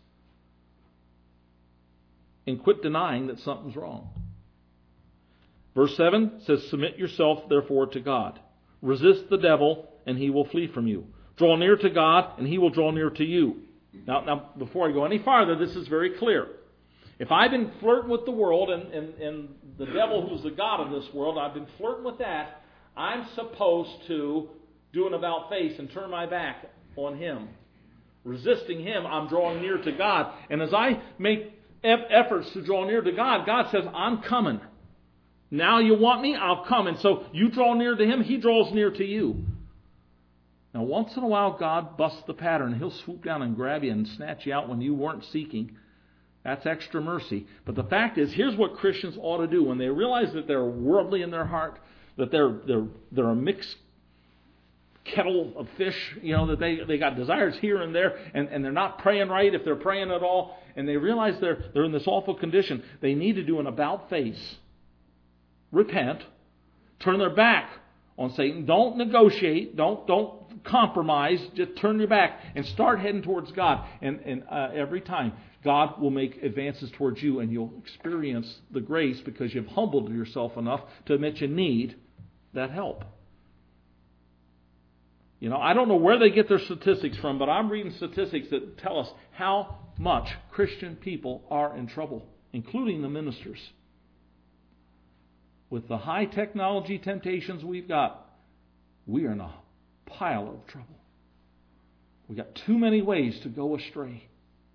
And quit denying that something's wrong. Verse seven says, submit yourself therefore to God. Resist the devil and he will flee from you. Draw near to God and He will draw near to you. Now, now before I go any farther, this is very clear. If I've been flirting with the world and, and, and the devil who's the god of this world, I've been flirting with that, I'm supposed to do an about face and turn my back on him. Resisting him, I'm drawing near to God. And as I make efforts to draw near to God, God says, I'm coming. Now you want me? I'll come. And so you draw near to Him, He draws near to you. Now once in a while God busts the pattern. He'll swoop down and grab you and snatch you out when you weren't seeking. That's extra mercy. But the fact is, here's what Christians ought to do when they realize that they're worldly in their heart, that they're they're they're a mixed kettle of fish, you know, that they, they got desires here and there, and, and they're not praying right if they're praying at all, and they realize they're they're in this awful condition. They need to do an about face. Repent. Turn their back on Satan. Don't negotiate. Don't don't compromise. Just turn your back and start heading towards God. And, and uh, every time, God will make advances towards you, and you'll experience the grace because you've humbled yourself enough to admit you need that help. You know, I don't know where they get their statistics from, but I'm reading statistics that tell us how much Christian people are in trouble, including the ministers. With the high technology temptations we've got, we are in a pile of trouble. We've got too many ways to go astray.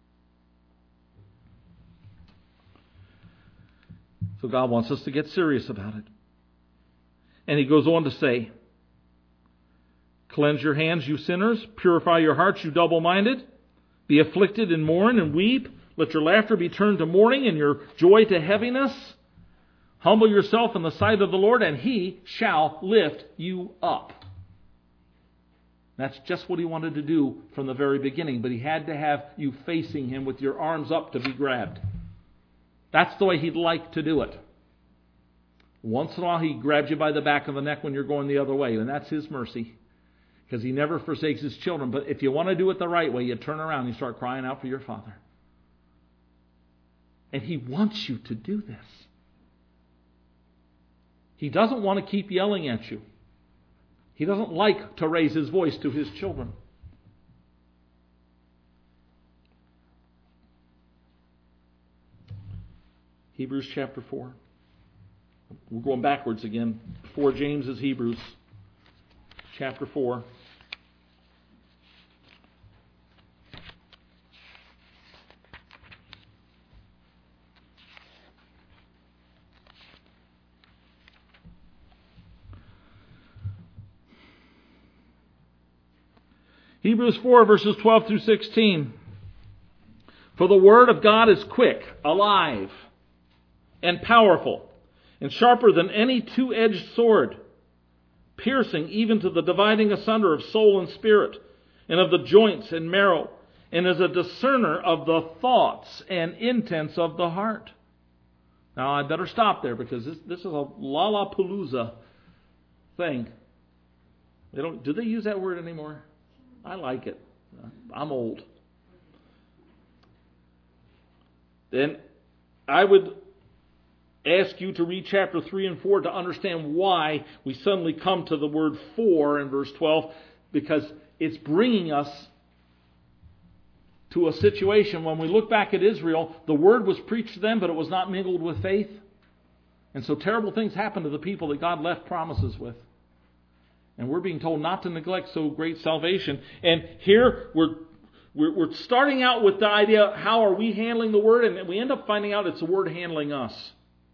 So God wants us to get serious about it. And He goes on to say, cleanse your hands, you sinners. Purify your hearts, you double-minded. Be afflicted and mourn and weep. Let your laughter be turned to mourning and your joy to heaviness. Humble yourself in the sight of the Lord, and He shall lift you up. That's just what He wanted to do from the very beginning, but He had to have you facing Him with your arms up to be grabbed. That's the way He'd like to do it. Once in a while He grabs you by the back of the neck when you're going the other way, and that's His mercy. Because He never forsakes His children. But if you want to do it the right way, you turn around and you start crying out for your Father. And He wants you to do this. He doesn't want to keep yelling at you. He doesn't like to raise his voice to his children. Hebrews chapter four. We're going backwards again. Before James is Hebrews chapter four. Hebrews four, verses twelve through sixteen. For the word of God is quick, alive, and powerful, and sharper than any two-edged sword, piercing even to the dividing asunder of soul and spirit, and of the joints and marrow, and is a discerner of the thoughts and intents of the heart. Now, I better stop there because this, this is a Lollapalooza thing. They don't. Do they use that word anymore? I like it. I'm old. Then I would ask you to read chapter three and four to understand why we suddenly come to the word for in verse twelve, because it's bringing us to a situation when we look back at Israel, the word was preached to them, but it was not mingled with faith. And so terrible things happened to the people that God left promises with. And we're being told not to neglect so great salvation. And here we're, we're we're starting out with the idea, how are we handling the word? And we end up finding out it's the word handling us.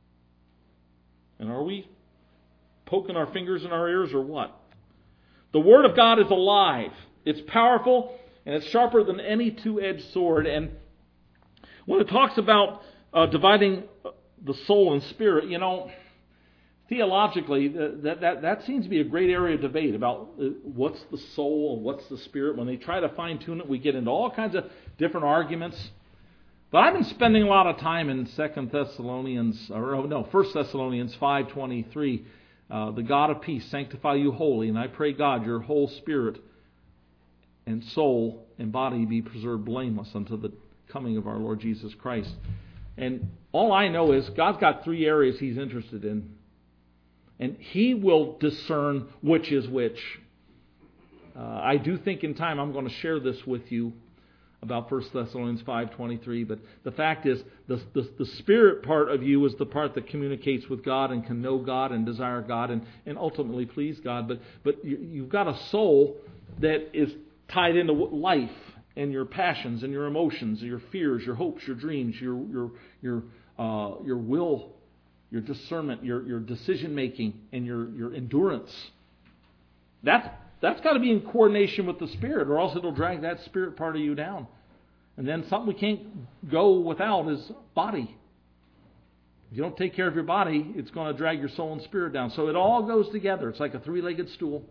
And are we poking our fingers in our ears or what? The word of God is alive. It's powerful and it's sharper than any two-edged sword. And when it talks about uh, dividing the soul and spirit, you know, theologically, that, that that seems to be a great area of debate about what's the soul and what's the spirit. When they try to fine-tune it, we get into all kinds of different arguments. But I've been spending a lot of time in Second Thessalonians, or no, First Thessalonians five twenty-three. Uh, the God of peace sanctify you wholly, and I pray God your whole spirit and soul and body be preserved blameless unto the coming of our Lord Jesus Christ. And all I know is God's got three areas He's interested in. And He will discern which is which. Uh, I do think in time I'm going to share this with you about First Thessalonians five twenty-three. But the fact is, the, the, the spirit part of you is the part that communicates with God and can know God and desire God and, and ultimately please God. But, but you, you've got a soul that is tied into life and your passions and your emotions, your fears, your hopes, your dreams, your your your uh, your will, your discernment, your, your decision-making, and your, your endurance. That's, that's got to be in coordination with the Spirit, or else it'll drag that Spirit part of you down. And then something we can't go without is body. If you don't take care of your body, it's going to drag your soul and spirit down. So it all goes together. It's like a three-legged stool.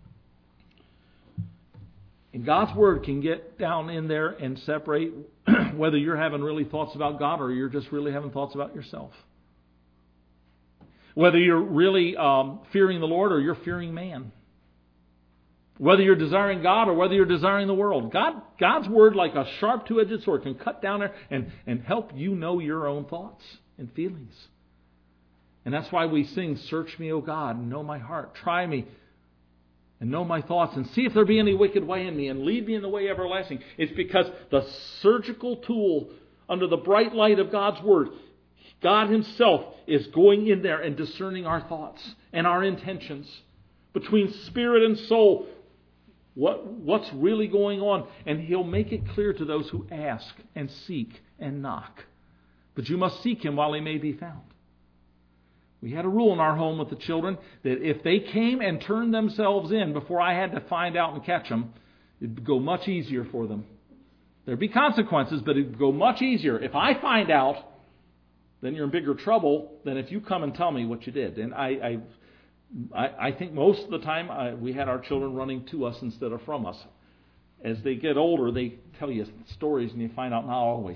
And God's Word can get down in there and separate whether you're having really thoughts about God or you're just really having thoughts about yourself. Whether you're really um, fearing the Lord or you're fearing man. Whether you're desiring God or whether you're desiring the world. God, God's Word, like a sharp two-edged sword, can cut down there and, and help you know your own thoughts and feelings. And that's why we sing, "Search me, O God, and know my heart. Try me and know my thoughts, and see if there be any wicked way in me, and lead me in the way everlasting." It's because the surgical tool under the bright light of God's Word, God Himself is going in there and discerning our thoughts and our intentions between spirit and soul. What, what's really going on? And He'll make it clear to those who ask and seek and knock. But you must seek Him while He may be found. We had a rule in our home with the children that if they came and turned themselves in before I had to find out and catch them, it'd go much easier for them. There'd be consequences, but it'd go much easier. If I find out, then you're in bigger trouble than if you come and tell me what you did. And I I, I think most of the time I, we had our children running to us instead of from us. As they get older, they tell you stories and you find out not always.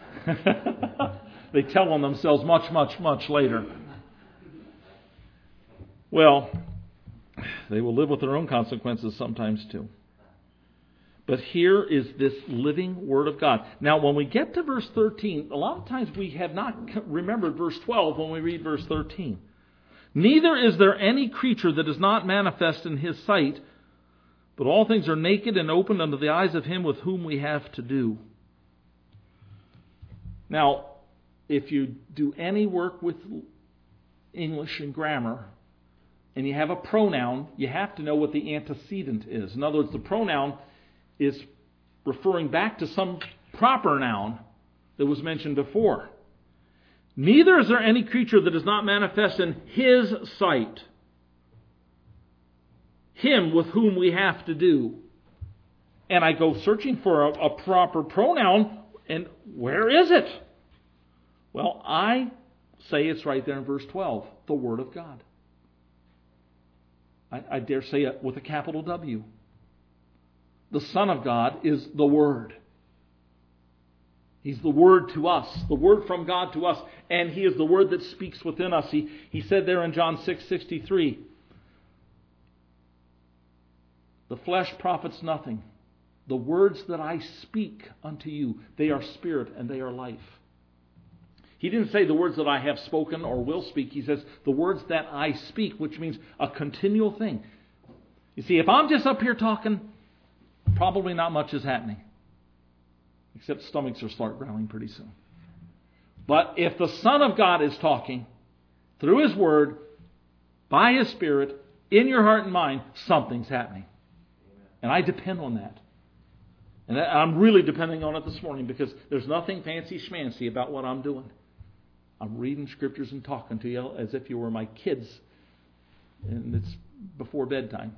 They tell on themselves much, much, much later. Well, they will live with their own consequences sometimes too. But here is this living Word of God. Now, when we get to verse thirteen, a lot of times we have not remembered verse twelve when we read verse thirteen. Neither is there any creature that is not manifest in His sight, but all things are naked and open unto the eyes of Him with whom we have to do. Now, if you do any work with English and grammar, and you have a pronoun, you have to know what the antecedent is. In other words, the pronoun is referring back to some proper noun that was mentioned before. Neither is there any creature that is not manifest in His sight. Him with whom we have to do. And I go searching for a, a proper pronoun, and where is it? Well, I say it's right there in verse twelve, the Word of God. I, I dare say it with a capital W. The Son of God is the Word. He's the Word to us, the Word from God to us, and He is the Word that speaks within us. He, he said there in John six sixty-three, the flesh profits nothing. The words that I speak unto you, they are spirit and they are life. He didn't say the words that I have spoken or will speak. He says the words that I speak, which means a continual thing. You see, if I'm just up here talking, probably not much is happening. Except stomachs will start growling pretty soon. But if the Son of God is talking through His Word, by His Spirit, in your heart and mind, something's happening. And I depend on that. And I'm really depending on it this morning because there's nothing fancy schmancy about what I'm doing. I'm reading Scriptures and talking to you as if you were my kids. And it's before bedtime.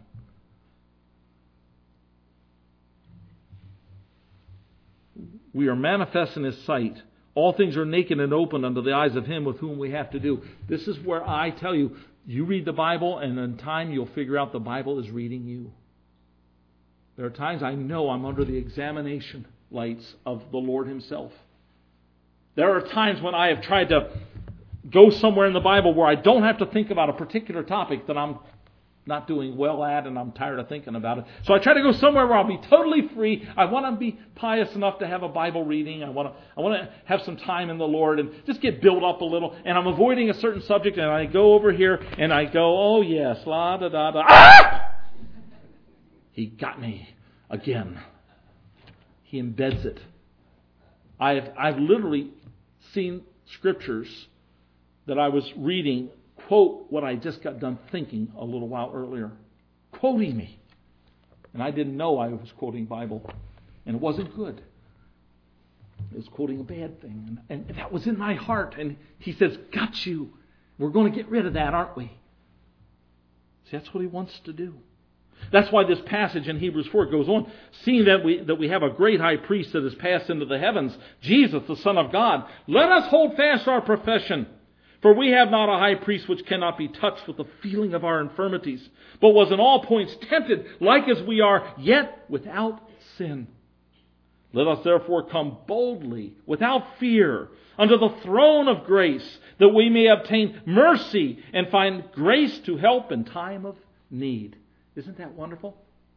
We are manifest in His sight. All things are naked and open unto the eyes of Him with whom we have to do. This is where I tell you, you read the Bible and in time you'll figure out the Bible is reading you. There are times I know I'm under the examination lights of the Lord Himself. There are times when I have tried to go somewhere in the Bible where I don't have to think about a particular topic that I'm not doing well at and I'm tired of thinking about it. So I try to go somewhere where I'll be totally free. I want to be pious enough to have a Bible reading. I want to I want to have some time in the Lord and just get built up a little. And I'm avoiding a certain subject and I go over here and I go, oh yes, la da da da. Ah! He got me again. He embeds it. I've I've literally seen scriptures that I was reading quote what I just got done thinking a little while earlier. Quoting me. And I didn't know I was quoting Bible. And it wasn't good. It was quoting a bad thing. And, and that was in my heart. And He says, got you. We're going to get rid of that, aren't we? See, that's what He wants to do. That's why this passage in Hebrews four goes on. Seeing that we that we have a great high priest that has passed into the heavens, Jesus, the Son of God, let us hold fast our profession. For we have not a high priest which cannot be touched with the feeling of our infirmities, but was in all points tempted, like as we are, yet without sin. Let us therefore come boldly, without fear, unto the throne of grace, that we may obtain mercy and find grace to help in time of need. Isn't that wonderful?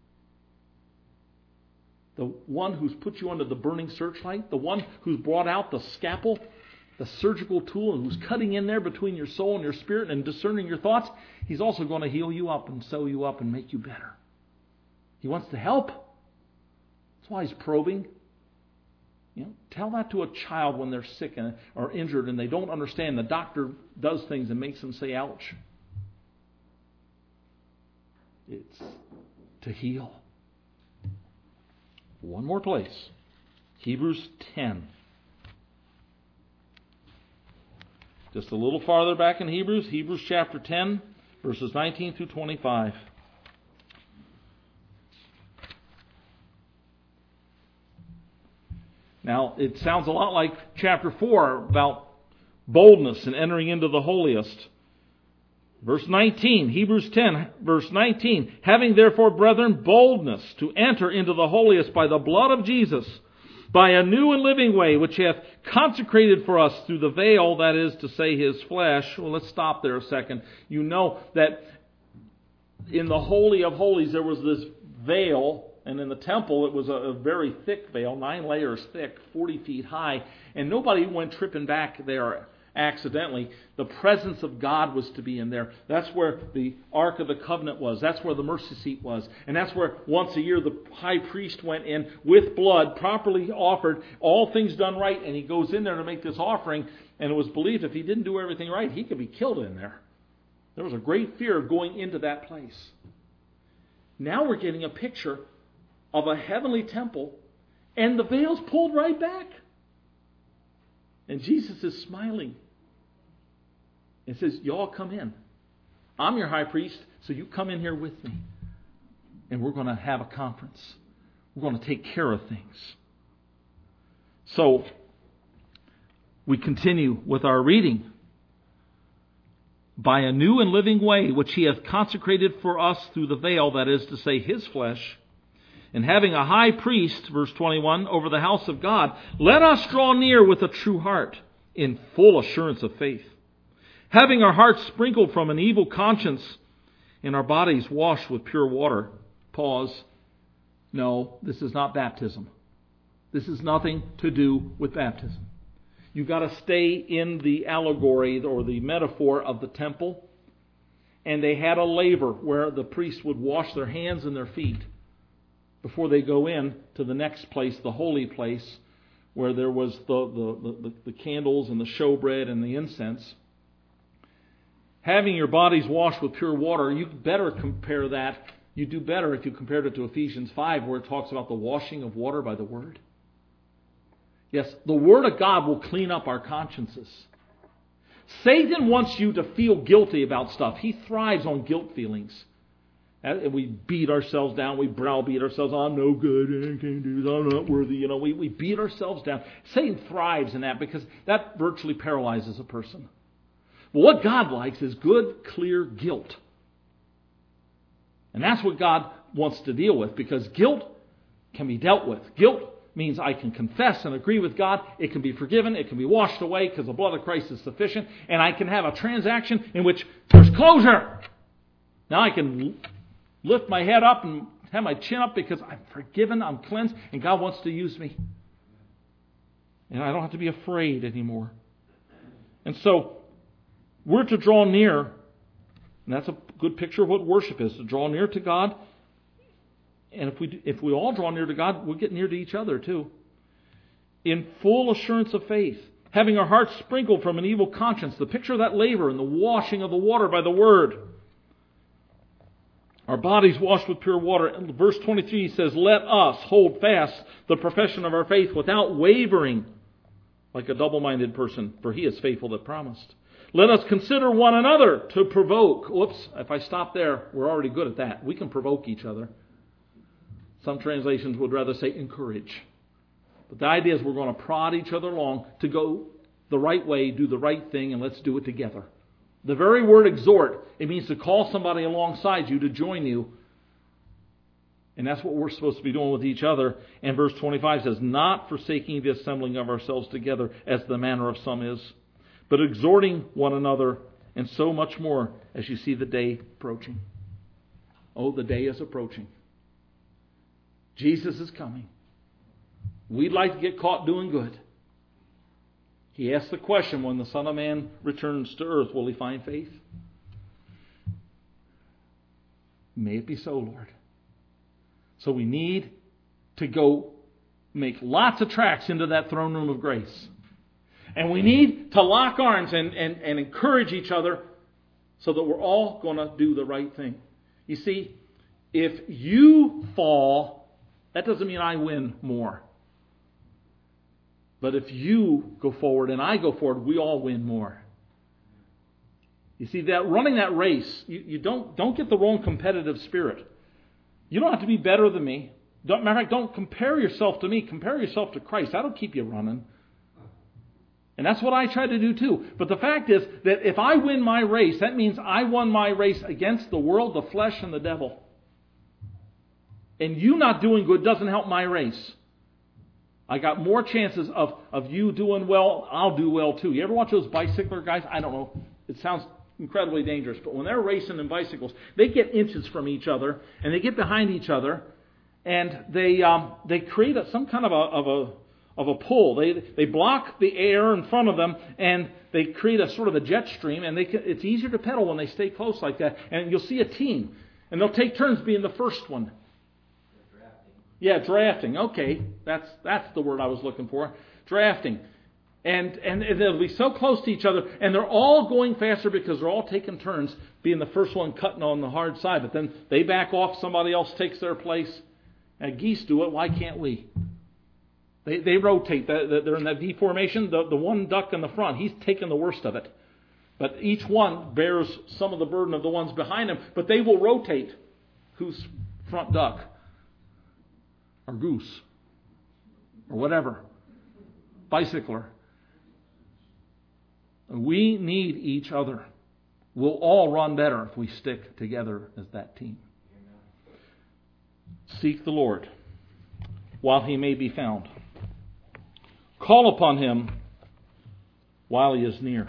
The one who's put you under the burning searchlight, the one who's brought out the scalpel, the surgical tool, and who's cutting in there between your soul and your spirit and discerning your thoughts, He's also going to heal you up and sew you up and make you better. He wants to help. That's why He's probing. You know, tell that to a child when they're sick and, or injured and they don't understand. The doctor does things and makes them say, ouch. It's to heal. One more place. Hebrews ten. Just a little farther back in Hebrews. Hebrews chapter ten, verses nineteen through twenty-five. Now, it sounds a lot like chapter four about boldness and entering into the holiest. Verse nineteen, Hebrews ten, verse nineteen. Having therefore, brethren, boldness to enter into the holiest by the blood of Jesus, by a new and living way, which hath consecrated for us through the veil, that is to say, His flesh. Well, let's stop there a second. You know that in the Holy of Holies there was this veil, and in the temple it was a, a very thick veil, nine layers thick, forty feet high, and nobody went tripping back there accidentally. The presence of God was to be in there. That's where the Ark of the Covenant was. That's where the mercy seat was. And that's where once a year the high priest went in with blood, properly offered, all things done right, and he goes in there to make this offering. And it was believed if he didn't do everything right, he could be killed in there. There was a great fear of going into that place. Now we're getting a picture of a heavenly temple, and the veil's pulled right back. And Jesus is smiling and says, y'all come in. I'm your high priest, so you come in here with me. And we're going to have a conference. We're going to take care of things. So, we continue with our reading. By a new and living way, which he hath consecrated for us through the veil, that is to say, his flesh, and having a high priest, verse twenty-one, over the house of God, let us draw near with a true heart, in full assurance of faith, having our hearts sprinkled from an evil conscience, and our bodies washed with pure water. Pause. No, this is not baptism. This is nothing to do with baptism. You've got to stay in the allegory or the metaphor of the temple. And they had a laver where the priests would wash their hands and their feet before they go in to the next place, the holy place, where there was the, the, the, the candles and the showbread and the incense. Having your bodies washed with pure water, you better compare that. You do better if you compared it to Ephesians five, where it talks about the washing of water by the Word. Yes, the Word of God will clean up our consciences. Satan wants you to feel guilty about stuff. He thrives on guilt feelings. And we beat ourselves down. We browbeat ourselves. I'm no good. I can't do this. I'm not worthy. You know, we, we beat ourselves down. Satan thrives in that because that virtually paralyzes a person. But what God likes is good, clear guilt. And that's what God wants to deal with, because guilt can be dealt with. Guilt means I can confess and agree with God. It can be forgiven. It can be washed away because the blood of Christ is sufficient. And I can have a transaction in which there's closure. Now I can lift my head up and have my chin up because I'm forgiven, I'm cleansed, and God wants to use me. And I don't have to be afraid anymore. And so we're to draw near, and that's a good picture of what worship is, to draw near to God. And if we if we all draw near to God, we'll get near to each other too. In full assurance of faith, having our hearts sprinkled from an evil conscience, the picture of that laver and the washing of the water by the Word. Our bodies washed with pure water. In verse twenty-three, he says, let us hold fast the profession of our faith without wavering, like a double-minded person, for he is faithful that promised. Let us consider one another to provoke. Whoops, if I stop there, we're already good at that. We can provoke each other. Some translations would rather say encourage. But the idea is we're going to prod each other along to go the right way, do the right thing, and let's do it together. The very word exhort, it means to call somebody alongside you to join you. And that's what we're supposed to be doing with each other. And verse twenty-five says, not forsaking the assembling of ourselves together as the manner of some is, but exhorting one another, and so much more as you see the day approaching. Oh, the day is approaching. Jesus is coming. We'd like to get caught doing good. He asks the question, when the Son of Man returns to earth, will he find faith? May it be so, Lord. So we need to go make lots of tracks into that throne room of grace. And we need to lock arms and, and, and encourage each other so that we're all going to do the right thing. You see, if you fall, that doesn't mean I win more. But if you go forward and I go forward, we all win more. You see, that running that race, you, you don't don't get the wrong competitive spirit. You don't have to be better than me. Don't, matter of fact, don't compare yourself to me. Compare yourself to Christ. That'll keep you running. And that's what I try to do too. But the fact is that if I win my race, that means I won my race against the world, the flesh, and the devil. And you not doing good doesn't help my race. I got more chances of, of you doing well. I'll do well too. You ever watch those bicycler guys? I don't know. It sounds incredibly dangerous. But when they're racing in bicycles, they get inches from each other. And they get behind each other. And they um, they create a, some kind of a, of a of a pull. They they block the air in front of them, and they create a sort of a jet stream, and they can, it's easier to pedal when they stay close like that. And you'll see a team, and they'll take turns being the first one. Drafting. Yeah, drafting. Okay, that's that's the word I was looking for. Drafting. And, and they'll be so close to each other, and they're all going faster because they're all taking turns being the first one cutting on the hard side. But then they back off, somebody else takes their place. And geese do it, why can't we? They they rotate. They're in that V formation. The, the one duck in the front, he's taking the worst of it. But each one bears some of the burden of the ones behind him. But they will rotate. Who's front duck? Or goose? Or whatever. Bicycler. We need each other. We'll all run better if we stick together as that team. Seek the Lord while He may be found. Call upon Him while He is near.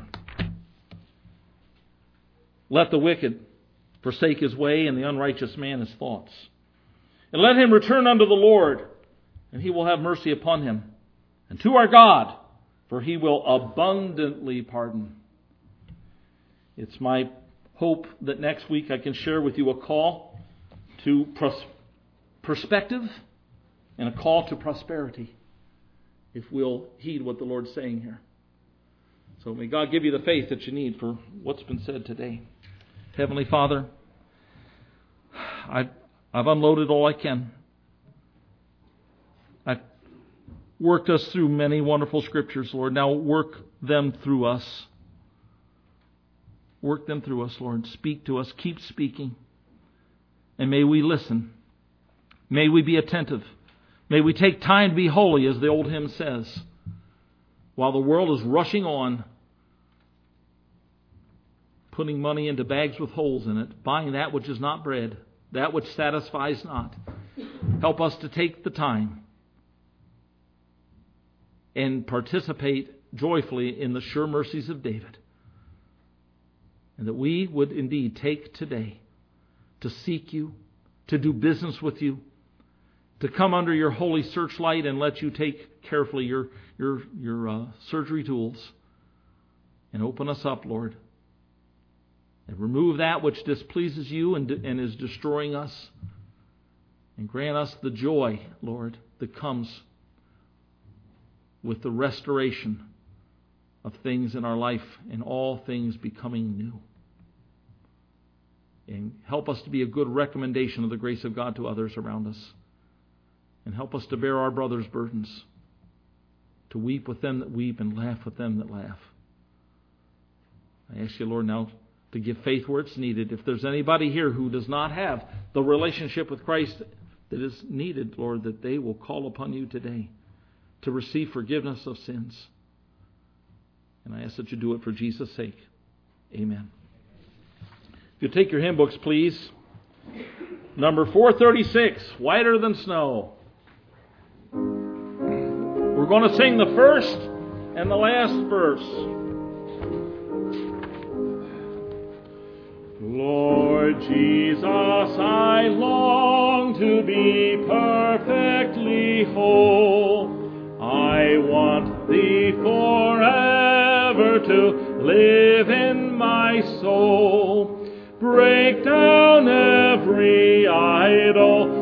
Let the wicked forsake his way and the unrighteous man his thoughts. And let him return unto the Lord, and He will have mercy upon him. And to our God, for He will abundantly pardon. It's my hope that next week I can share with you a call to pros- perspective and a call to prosperity, if we'll heed what the Lord's saying here. So may God give you the faith that you need for what's been said today. Heavenly Father, I've, I've unloaded all I can. I've worked us through many wonderful scriptures, Lord. Now work them through us. Work them through us, Lord. Speak to us. Keep speaking. And may we listen. May we be attentive. May we take time to be holy, as the old hymn says, while the world is rushing on, putting money into bags with holes in it, buying that which is not bread, that which satisfies not. Help us to take the time and participate joyfully in the sure mercies of David. And that we would indeed take today to seek You, to do business with You, to come under Your holy searchlight and let You take carefully Your your your uh, surgery tools and open us up, Lord, and remove that which displeases You and, and is destroying us, and grant us the joy, Lord, that comes with the restoration of things in our life and all things becoming new. And help us to be a good recommendation of the grace of God to others around us. And help us to bear our brothers' burdens, to weep with them that weep and laugh with them that laugh. I ask You, Lord, now to give faith where it's needed. If there's anybody here who does not have the relationship with Christ that is needed, Lord, that they will call upon You today to receive forgiveness of sins. And I ask that You do it for Jesus' sake. Amen. If you take your hymn books, please. Number four thirty-six, Whiter Than Snow. We're going to sing the first and the last verse. Lord Jesus, I long to be perfectly whole. I want Thee forever to live in my soul. Break down every idol